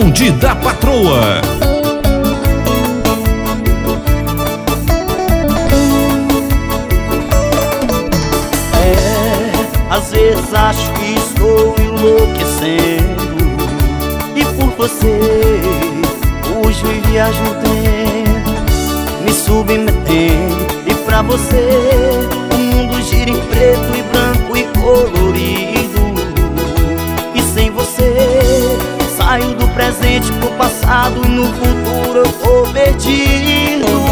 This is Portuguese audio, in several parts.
Bonde da Patroa. Às vezes acho que estou enlouquecendo, e por você hoje e viajo o tempo, me submetendo. E pra você o mundo gira em preto e branco e colorido. E sem você saio do presente pro passado, e no futuro eu tô perdido.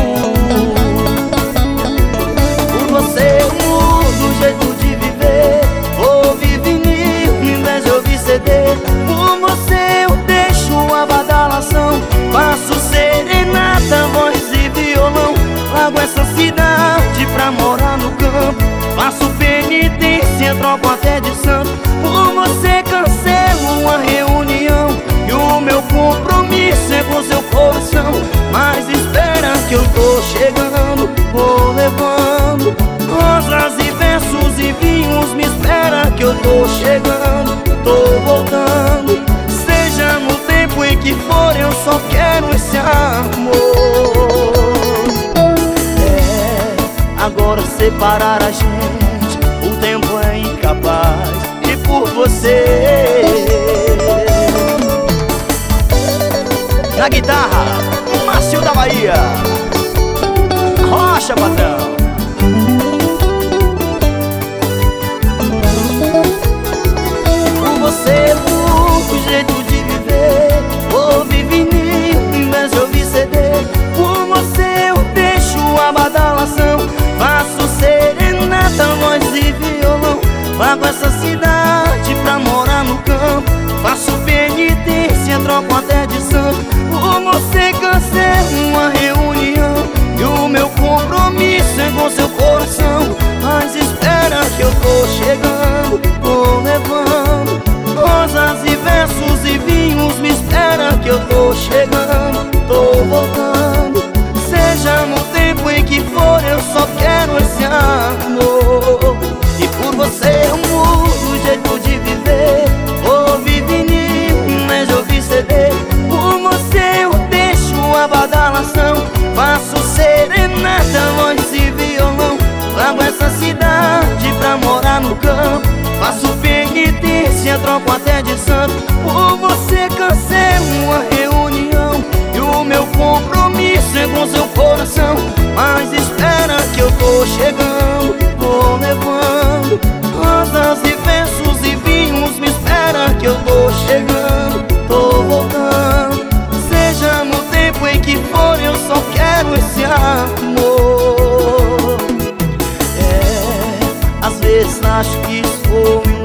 Por você eu mudo o jeito de viver, ouvi vinil em vez de ouvir CD. Por você eu deixo a badalação, faço serenata, voz e violão. Largo essa cidade pra morar no campo, faço penitência, troco até de santo. Por você cancelo uma reunião, e o meu compromisso é com seu coração. Mas espera que eu tô chegando, vou levando rosas e versos e vinhos. Me espera que eu tô chegando, tô voltando. Seja no tempo em que for, eu só quero esse amor. Agora separar a gente, o tempo é incapaz. E por você, na guitarra, Márcio da Bahia, Rocha, patrão. Por você mudo o jeito de viver, ouvi vinil em vez de ouvir CD. Por você eu deixo a badalação, faço serenata, voz e violão. Vago essa cidade pra morar no campo, faço penitência, troco até de santo. Por você cancelo uma reunião, e o meu compromisso é com seu coração. Mas espera que eu tô chegando, vou levando rosas e versos e vinhos. Me espera que eu tô chegando, tô voltando. Seja no tempo em que for, eu só quero esse amor. E por você eu mudo o jeito de viver, ouvi vinil, mas ouvi CD. Por você eu deixo a badalação, faço serenata, voz e violão. Trago essa cidade pra morar no campo, faço penitência, troco até de santo. Por você cancelo uma reunião, e o meu compromisso é com seu coração. Mas espera que eu tô chegando, vou levando rosas e versos e vinhos. Me espera que eu tô chegando, tô voltando. Seja no tempo em que for, eu só quero esse amor. Às vezes acho que estou